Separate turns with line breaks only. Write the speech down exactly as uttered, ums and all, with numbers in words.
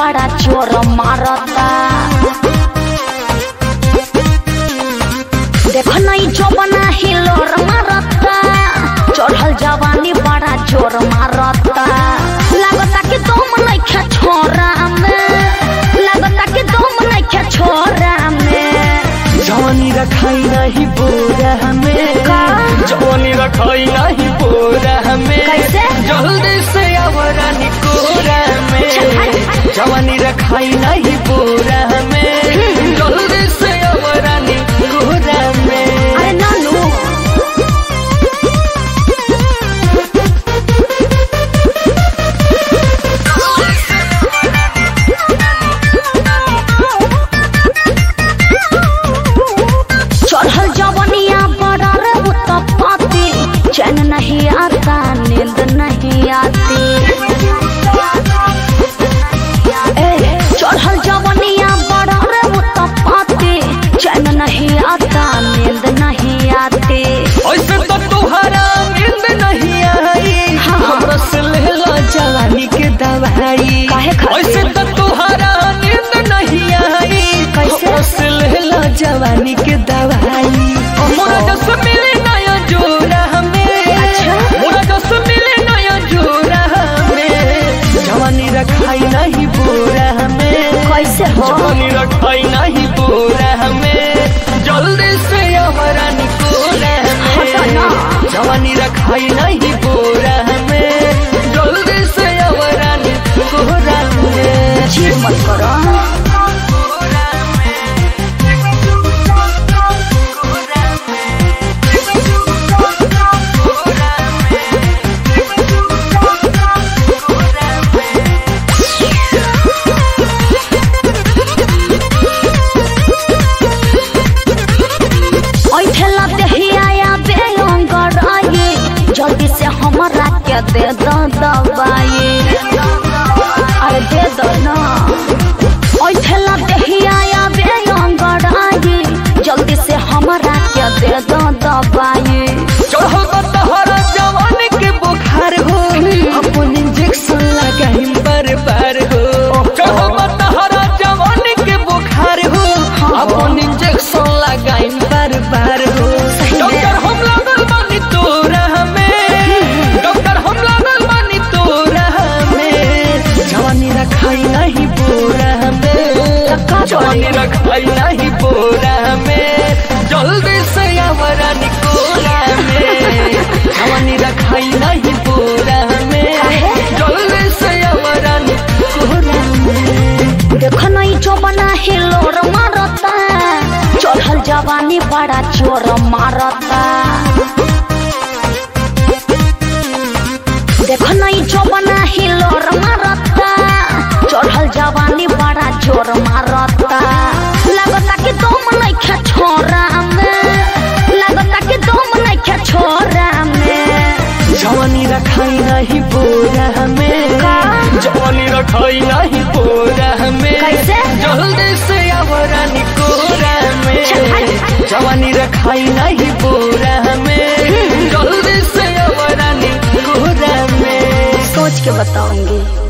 बड़ा चोर मारता। देख नहीं जो बना हिलोर मारता, चढ़ल जवानी बड़ा चोर मारता। लगता कि तुम नहीं खे छोरा में, लगता कि तुम नहीं खे छोरा में।
जवानी रखाई नहीं बोरा हमें, जवानी रखाई नहीं बोरा हमें।
कैसे?
जल्दी से आवरा निकोरा में, जवानी रखाई नहीं बोरा हमें, जल्दी से आवरा निकोरा में।
अरे नानू चढ़ल जवनिया बड़ा रे उत्पत्ति, चैन नहीं आता नींद नहीं आती। ए चढ़ल जवनिया बड़ा रे उत्पत्ति, चैन नहीं आता नींद नहीं आती।
ऐसे तो तुम्हारा नींद नहीं आई, हमरा से लेला जवानी के दवाई।
काहे खातिर?
ऐसे तो तुम्हारा नींद नहीं आई,
कैसे?
हमरा से लेला जवानी के दवाई। मोरा जस मिले नया जोरा हमें,
अच्छा?
मोरा जस मिले नया जोरा हमें, जवानी रखाई नहीं बोरा हमें।
कैसे हो?
जवानी रखाई नहीं बोरा हमें, जल्दी से हमारा निकोरा
हटा ना।
हमें, जवानी रखाई नहीं बोरा हमें, जल्दी से हमारा निकोरा हमें।
चीर मत करो। जल्दी से हमारा क्या दे दो दवाई। अरे दे दो ना। ओठला दहिया बेअंगड़ाई, जल्दी से हमारा क्या दे दो दवाई।
चढ़ल तहरा जवानी के बुखार हो, अपन इंजेक्शन लगाई बार बार हो। चढ़ल तहरा जवानी के बुखार हो, अपन इंजेक्शन लगाई बार बार हो। डॉक्टर हम लागल बानी तोरा हमें, डॉक्टर हम लागल बानी तोरा हमें, जवानी रखाई नहीं बोरा हमें, जवानी रखाई नहीं बोरा हमें, जल्दी से आवरा निकोरा में, जवानी रखाई नहीं बोरा हमें, जल्दी से आवरा निकोरा में।
देख नहीं जो बना हिलोर मारता, चढ़ल जवानी बड़ा चोर मारता। देख नहीं जो बना हिलोर मारता, चढ़ल जवानी बड़ा चोर मारता। लगता कि तुम नहीं खे छोरा में, लगता कि तुम नहीं खे छोरा में।
जवानी रखाई नहीं बोरा हमें, जवानी रखाई नहीं बोरा हमें।
कैसे?
जल्दी से आवरा निकोरा में, जवानी रखाई नहीं बोरा हमें, जल्दी से आवरा निकोरा में।
सोच के बताऊंगी।